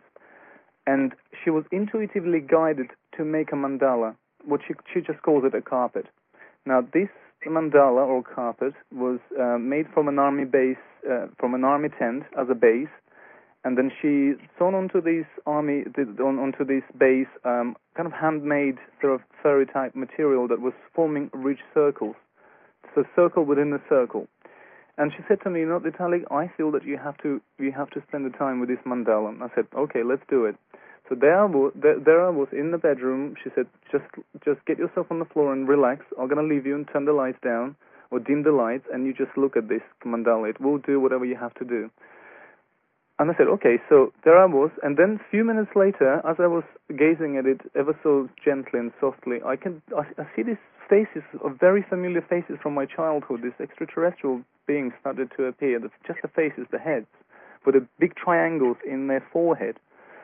C: And she was intuitively guided to make a mandala, what she, she just calls it a carpet. Now, this mandala or carpet was uh, made from an army base, uh, from an army tent as a base, and then she sewn onto this army, on, onto this base, um, kind of handmade sort of furry type material that was forming rich circles. So circle within a circle. And she said to me, you know, Vitalik, I feel that you have to you have to spend the time with this mandala. And I said, okay, let's do it. So there I was, there, there I was in the bedroom. She said, just just get yourself on the floor and relax. I'm going to leave you and turn the lights down or dim the lights, and you just look at this mandala. It will do whatever you have to do. And I said, okay, so there I was. And then a few minutes later, as I was gazing at it ever so gently and softly, I can I, I see these faces, of very familiar faces from my childhood. These extraterrestrial beings started to appear. That's just the faces, the heads, with the big triangles in their forehead.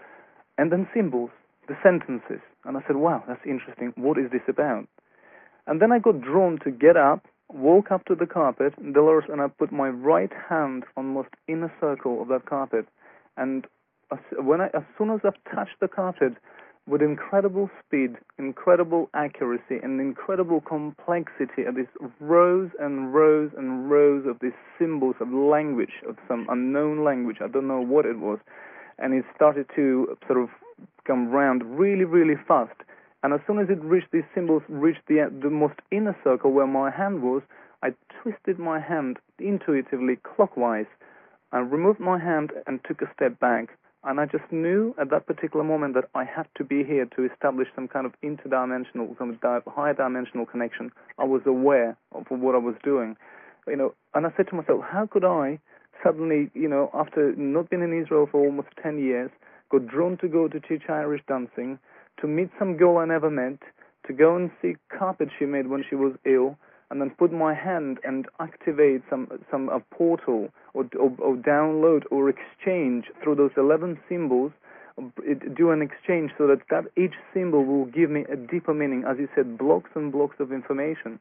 C: And then symbols, the sentences. And I said, wow, that's interesting. What is this about? And then I got drawn to get up, walk up to the carpet, Dolores, and I put my right hand on the most inner circle of that carpet. And as, when I, as soon as I touched the carpet, with incredible speed, incredible accuracy, and incredible complexity, of these rows and rows and rows of these symbols of language, of some unknown language, I don't know what it was, and it started to sort of come round really, really fast. And as soon as it reached, these symbols reached the, the most inner circle where my hand was, I twisted my hand intuitively clockwise. I removed my hand and took a step back. And I just knew at that particular moment that I had to be here to establish some kind of interdimensional, some di- higher dimensional connection. I was aware of what I was doing, you know. And I said to myself, how could I suddenly, you know, after not being in Israel for almost ten years, got drawn to go to teach Irish dancing, to meet some girl I never met, to go and see carpet she made when she was ill, and then put my hand and activate some some a portal or, or, or download or exchange through those eleven symbols, it, do an exchange so that, that each symbol will give me a deeper meaning, as you said, blocks and blocks of information.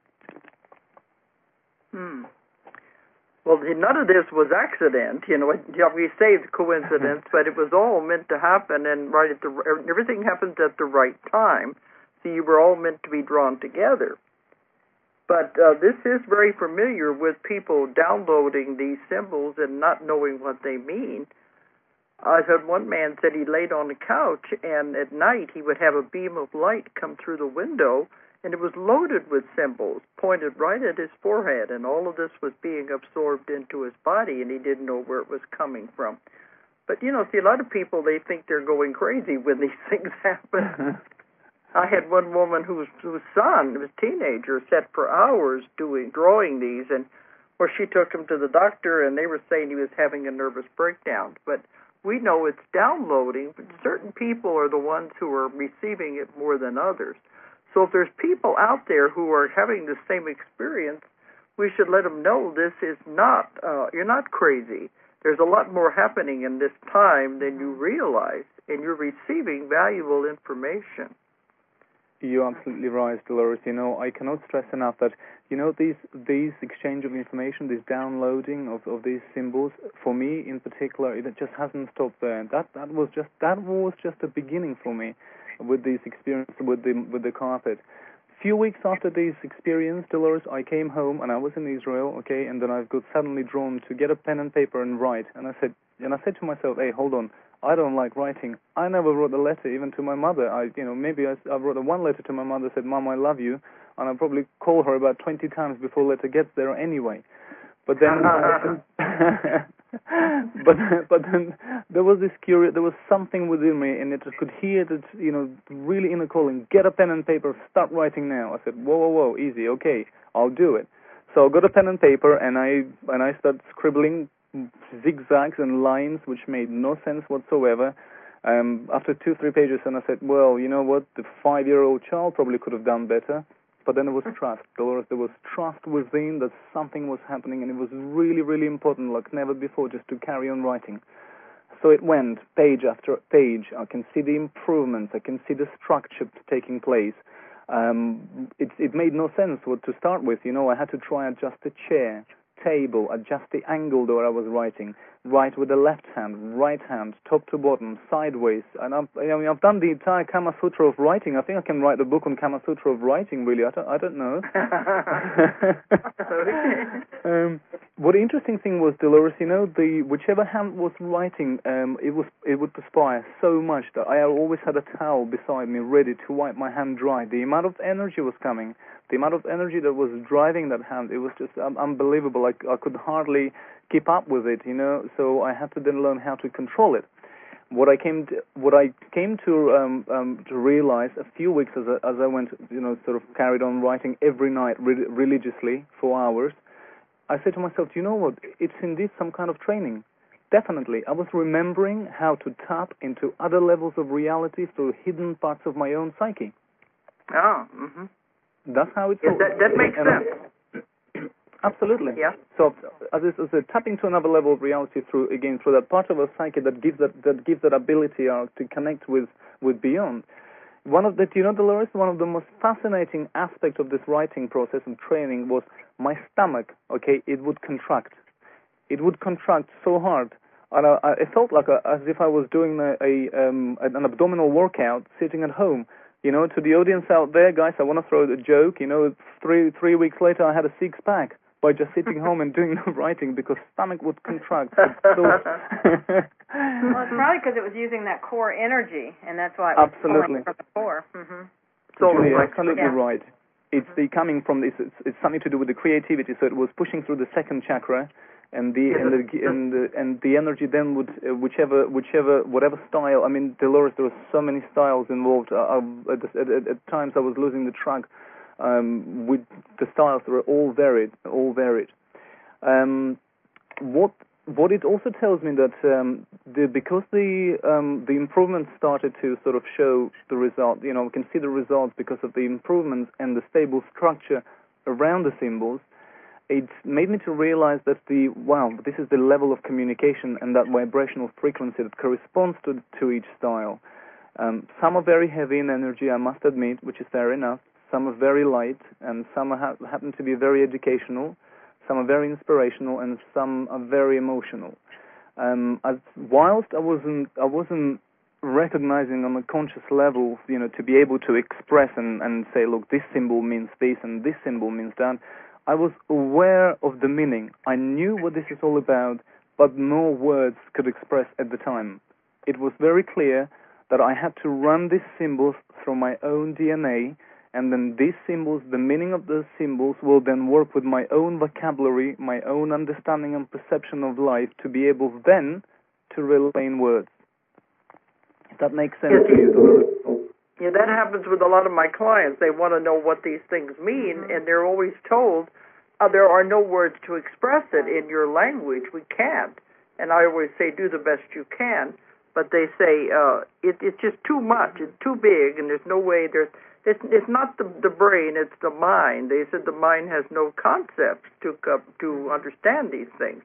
A: Hmm. Well, none of this was accident, you know. We say it's coincidence, but it was all meant to happen, and right at the everything happens at the right time. So you were all meant to be drawn together. But uh, this is very familiar with people downloading these symbols and not knowing what they mean. I heard one man said he laid on the couch, and at night he would have a beam of light come through the window, and it was loaded with symbols pointed right at his forehead, and all of this was being absorbed into his body, and he didn't know where it was coming from. But, you know, see, a lot of people, they think they're going crazy when these things happen. I had one woman whose, whose son, was a teenager, sat for hours doing, drawing these, and where she took him to the doctor, and they were saying he was having a nervous breakdown. But we know it's downloading, but certain people are the ones who are receiving it more than others. So if there's people out there who are having the same experience, we should let them know this is not, uh, you're not crazy. There's a lot more happening in this time than you realize, and you're receiving valuable information.
C: You're absolutely right, Dolores. You know, I cannot stress enough that, you know, these these exchange of information, this downloading of, of these symbols, for me in particular, it just hasn't stopped there. That that was just that was just a beginning for me with this experience with the with the carpet. Few weeks after this experience, Dolores, I came home and I was in Israel, okay, and then I got suddenly drawn to get a pen and paper and write. And I said, and I said to myself, hey, hold on. I don't like writing. I never wrote a letter even to my mother. I, you know, maybe I, I wrote a one letter to my mother, said, Mom, I love you, and I'll probably call her about twenty times before the letter gets there anyway. But then, but but then there was this curious, there was something within me, and it could hear that, you know, really inner calling. Get a pen and paper, start writing now. I said, whoa, whoa, whoa, easy, okay, I'll do it. So I got a pen and paper, and I and I started scribbling zigzags and lines which made no sense whatsoever. Um, after two, three pages, and I said, well, you know what, the five-year-old child probably could have done better. But then there was trust, Dolores. There was trust within that something was happening, and it was really, really important, like never before, just to carry on writing. So it went page after page. I can see the improvements. I can see the structure taking place. Um, it, it made no sense what to start with. You know, I had to try adjust the chair, table, adjust the angle where I was writing, write with the left hand, right hand, top to bottom, sideways. And I've, I mean, I've done the entire Kama Sutra of writing. I think I can write a book on Kama Sutra of writing, really. I don't, I don't know. um, what the interesting thing was, Dolores, you know, the whichever hand was writing, um, it was it would perspire so much that I always had a towel beside me ready to wipe my hand dry. The amount of energy was coming. The amount of energy that was driving that hand, it was just um, unbelievable. I, I could hardly keep up with it, you know, so I had to then learn how to control it. What I came to, what I came to um, um, to realize a few weeks as I, as I went, you know, sort of carried on writing every night re- religiously for hours, I said to myself, do you know what, it's indeed some kind of training. Definitely. I was remembering how to tap into other levels of reality through hidden parts of my own psyche.
A: Oh, mm-hmm.
C: That's how it's...
A: Yeah, that, that makes sense.
C: Absolutely.
A: Yeah.
C: So, as I said, tapping to another level of reality through, again, through that part of our psyche that gives that, that gives that ability uh, to connect with, with beyond. One of the, you know, Dolores, one of the most fascinating aspects of this writing process and training was my stomach, okay, it would contract. It would contract so hard. And I, I, it felt like a, as if I was doing a, a um, an abdominal workout sitting at home. You know, to the audience out there, guys, I want to throw a joke. You know, three three weeks later, I had a six pack by just sitting home and doing no writing because stomach would contract. So
B: well, it's probably because it was using that core energy, and that's why it was
C: absolutely
B: pulling from the core. Mm-hmm.
C: So Julie, absolutely
B: yeah.
C: right. It's the coming from this. It's, it's something to do with the creativity. So it was pushing through the second chakra, and the and the and the, and the energy then would uh, whichever whichever whatever style. I mean, Dolores, there were so many styles involved. Uh, at, at, at, at times, I was losing the track. Um, with the styles were all varied, all varied. Um, what what it also tells me that um, the, because the um, the improvements started to sort of show the result. You know, we can see the results because of the improvements and the stable structure around the symbols. It made me to realize that the, wow, this is the level of communication and that vibrational frequency that corresponds to, to each style. Um, some are very heavy in energy, I must admit, which is fair enough. Some are very light, and some are ha- happen to be very educational. Some are very inspirational, and some are very emotional. Um, I, whilst I wasn't, I wasn't recognizing on a conscious level, you know, to be able to express and, and say, look, this symbol means this and this symbol means that, I was aware of the meaning. I knew what this is all about, but no words could express at the time. It was very clear that I had to run these symbols through my own D N A, and then these symbols, the meaning of those symbols, will then work with my own vocabulary, my own understanding and perception of life, to be able then to relay in words. If that makes sense to you.
A: Yeah, that happens with a lot of my clients. They want to know what these things mean, mm-hmm. and they're always told, uh, there are no words to express it in your language. We can't. And I always say, do the best you can. But they say, uh, it, it's just too much. It's too big, and there's no way. There's, it's, it's not the, the brain, it's the mind. They said the mind has no concepts to, uh, to understand these things.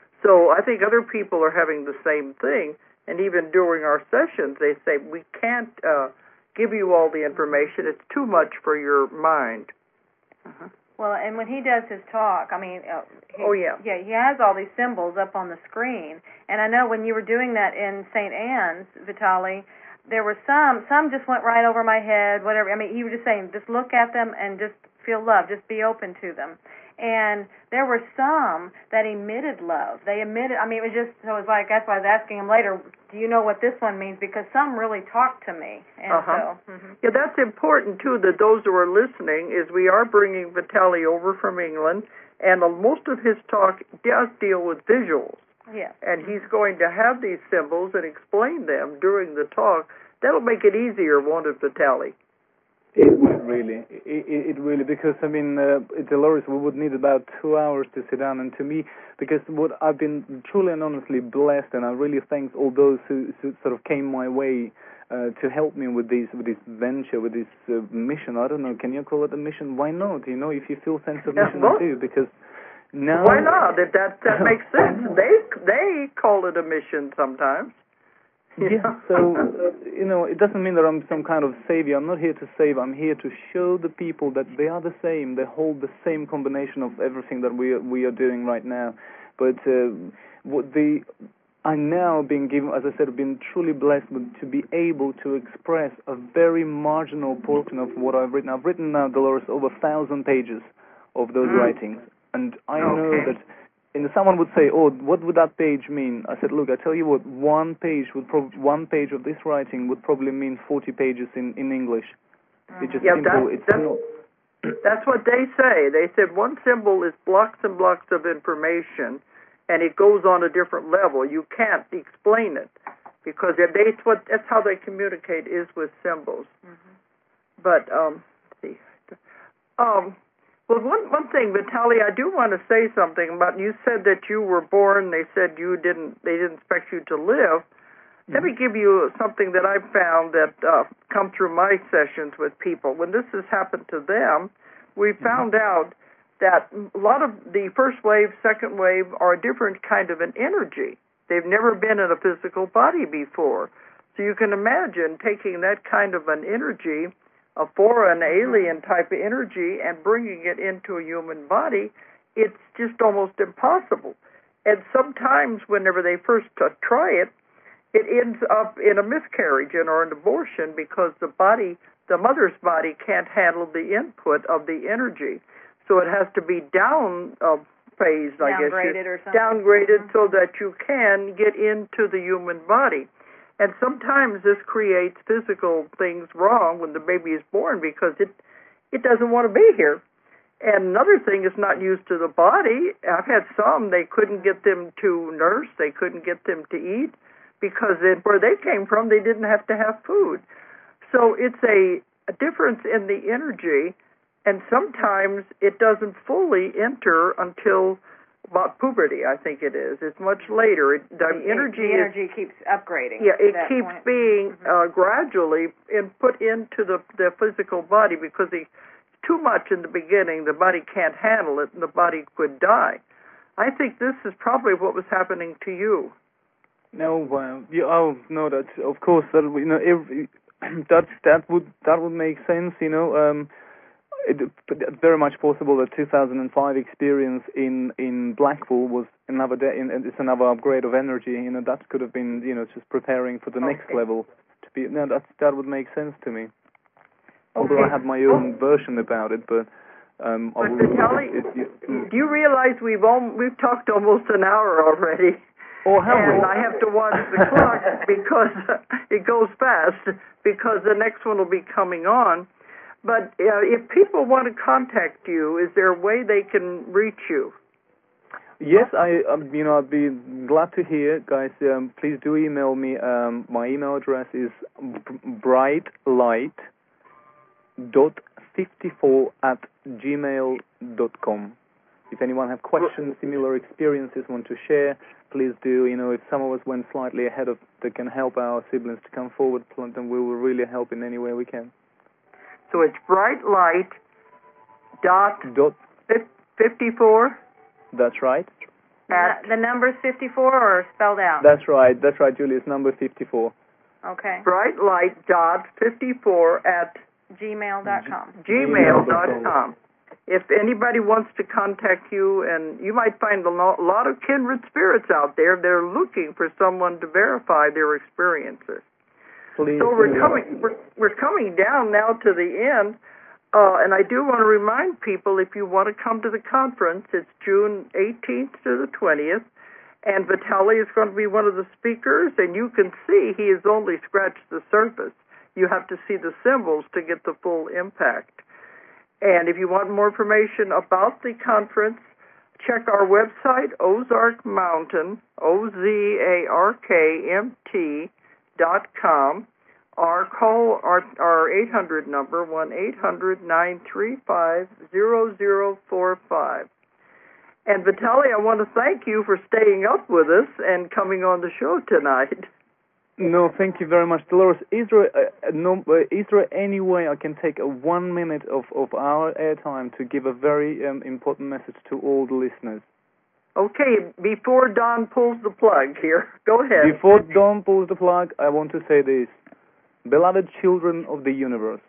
A: So I think other people are having the same thing. And even during our sessions, they say, we can't uh, give you all the information. It's too much for your mind.
B: Uh-huh. Well, and when he does his talk, I mean, uh, he,
A: oh yeah,
B: yeah, he has all these symbols up on the screen. And I know when you were doing that in Saint Anne's, Vitali, there were some, some just went right over my head. Whatever. I mean, you were just saying, just look at them and just feel love, just be open to them. And there were some that emitted love. They emitted, I mean, it was just, so it was like, that's why I was asking him later, do you know what this one means? Because some really talked to me. And
A: uh-huh.
B: so, mm-hmm.
A: Yeah, that's important, too, that those who are listening, is we are bringing Vitali over from England, and most of his talk does deal with visuals.
B: Yeah.
A: And he's going to have these symbols and explain them during the talk. That'll make it easier, won't it, Vitali?
C: It would really, it, it really, because, I mean, uh, Dolores, we would need about two hours to sit down, and to me, because what I've been truly and honestly blessed, and I really thank all those who, who sort of came my way uh, to help me with this, with this venture, with this uh, mission. I don't know, can you call it a mission? Why not? You know, if you feel sense of mission,
A: well,
C: I do, because now...
A: Why not? That, that, that makes sense. They, they call it a mission sometimes.
C: Yeah, so, you know, it doesn't mean that I'm some kind of savior. I'm not here to save. I'm here to show the people that they are the same. They hold the same combination of everything that we are, we are doing right now. But uh, what the I now being given, as I said, been truly blessed with, to be able to express a very marginal portion of what I've written. I've written now, Dolores, over a thousand pages of those mm. writings. And I
A: okay.
C: know that... And someone would say, "Oh, what would that page mean?" I said, "Look, I tell you what. One page would prob- one page of this writing would probably mean forty pages in, in English.
B: Mm-hmm.
C: It's just
A: yeah,
C: simple.
A: That's,
C: it's
A: that's,
C: not.
A: That's what they say. They said one symbol is blocks and blocks of information, and it goes on a different level. You can't explain it because they, it's what that's how they communicate is with symbols. Mm-hmm. But um, let's see, um. Well, one one thing, Vitali, I do want to say something about. You said that you were born. They said you didn't. They didn't expect you to live. Mm-hmm. Let me give you something that I've found that uh, come through my sessions with people. When this has happened to them, we found mm-hmm. out that a lot of the first wave, second wave are a different kind of an energy. They've never been in a physical body before, so you can imagine taking that kind of an energy, a foreign alien type of energy, and bringing it into a human body. It's just almost impossible. And sometimes whenever they first uh, try it, it ends up in a miscarriage and or an abortion because the body, the mother's body, can't handle the input of the energy. So it has to be down uh, phased, I guess.
B: Downgraded or something.
A: Downgraded
B: mm-hmm.
A: so that you can get into the human body. And sometimes this creates physical things wrong when the baby is born because it it doesn't want to be here. And another thing is not used to the body. I've had some, they couldn't get them to nurse, they couldn't get them to eat, because it, where they came from, they didn't have to have food. So it's a, a difference in the energy, and sometimes it doesn't fully enter until about puberty, I think it is. It's much later. It, the,
B: the
A: energy
B: the energy
A: is,
B: keeps upgrading.
A: Yeah, it
B: to that
A: keeps
B: point.
A: being
B: Mhm.
A: uh, gradually in, put into the, the physical body, because the, too much in the beginning, the body can't handle it, and the body could die. I think this is probably what was happening to you.
C: No, well, yeah, oh no, that's of course that you know if, that that would that would make sense. You know, um, it, it's very much possible that two thousand five experience in in Blackpool was another day, in, it's another upgrade of energy. You know, that could have been you know just preparing for the
A: Okay.
C: next level to be. No, that that would make sense to me.
A: Okay.
C: Although I have my own version about it, but um, I
A: But
C: will,
A: Vitaly,
C: it, it, it,
A: do you realize we've al- we've talked almost an hour already?
C: or have
A: And
C: we?
A: I have to watch the clock because it goes fast, because the next one will be coming on. But uh, if people want to contact you, is there a way they can reach you?
C: Yes, I um, you know I'd be glad to hear, guys. Um, please do email me. Um, my email address is brightlight dot fifty four at gmail dot com. If anyone have questions, similar experiences, want to share, please do. You know, if some of us went slightly ahead of that can help our siblings to come forward, then we will really help in any way we can.
A: So it's brightlight dot
C: Dot.
A: fifty four.
C: That's right.
B: At the number's fifty-four or spelled out?
C: That's right. That's right, Julius. Number fifty-four.
B: Okay.
A: Brightlight dot fifty four at
B: gmail dot com.
A: gmail dot com. If anybody wants to contact you, and you might find a lo- lot of kindred spirits out there, they're looking for someone to verify their experiences.
C: Please.
A: So we're coming, we're, we're coming down now to the end, uh, and I do want to remind people, if you want to come to the conference, it's June eighteenth to the twentieth, and Vitaly is going to be one of the speakers, and you can see he has only scratched the surface. You have to see the symbols to get the full impact. And if you want more information about the conference, check our website, Ozark Mountain, O Z A R K M T dot com, or call our, our eight hundred number, one eight hundred nine three five zero zero four five. And Vitaly, I want to thank you for staying up with us and coming on the show tonight.
C: No, thank you very much, Dolores. Is there, uh, no, uh, is there any way I can take a one minute of, of our airtime to give a very um, important message to all the listeners?
A: Okay, before Don pulls the plug here, go ahead.
C: Before Don pulls the plug, I want to say this. Beloved children of the universe,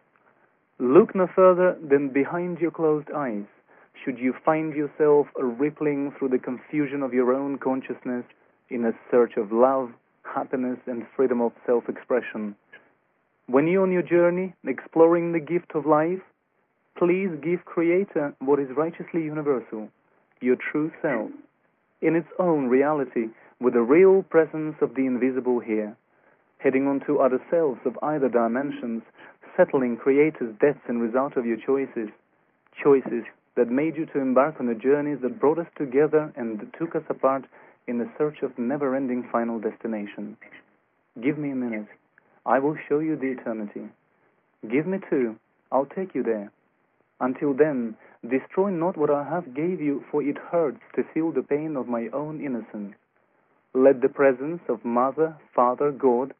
C: look no further than behind your closed eyes. Should you find yourself rippling through the confusion of your own consciousness in a search of love, happiness, and freedom of self-expression. When you're on your journey, exploring the gift of life, please give Creator what is righteously universal, your true self, in its own reality, with the real presence of the invisible here, heading on to other selves of either dimensions, settling Creator's depths and result of your choices, choices that made you to embark on the journeys that brought us together and took us apart in the search of never-ending final destination. Give me a minute. I will show you the eternity. Give me two. I'll take you there. Until then, destroy not what I have gave you, for it hurts to feel the pain of my own innocence. Let the presence of Mother, Father, God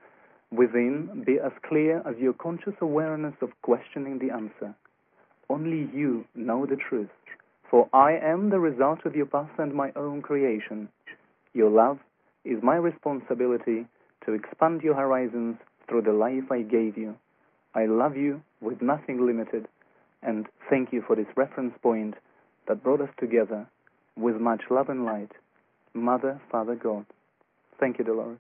C: within be as clear as your conscious awareness of questioning the answer. Only you know the truth, for I am the result of your past and my own creation. Your love is my responsibility to expand your horizons through the life I gave you. I love you with nothing limited, and thank you for this reference point that brought us together with much love and light. Mother, Father, God. Thank you, Dolores.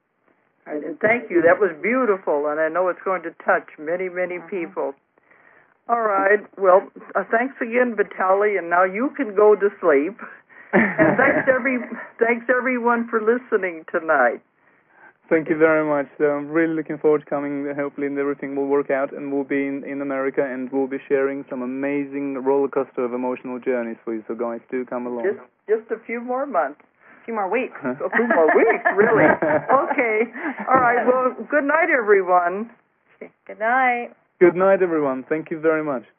A: And thank you. That was beautiful, and I know it's going to touch many, many people. All right. Well, uh, thanks again, Vitaly, and now you can go to sleep. And thanks every thanks everyone for listening tonight.
C: Thank you very much. So I'm really looking forward to coming. Hopefully everything will work out and we'll be in, in America and we'll be sharing some amazing roller coaster of emotional journeys for you. So guys, do come along.
A: Just, just a few more months.
B: A few more weeks.
A: A few more weeks, really. Okay. All right. Well, good night, everyone.
B: Good night.
C: Good night, everyone. Thank you very much.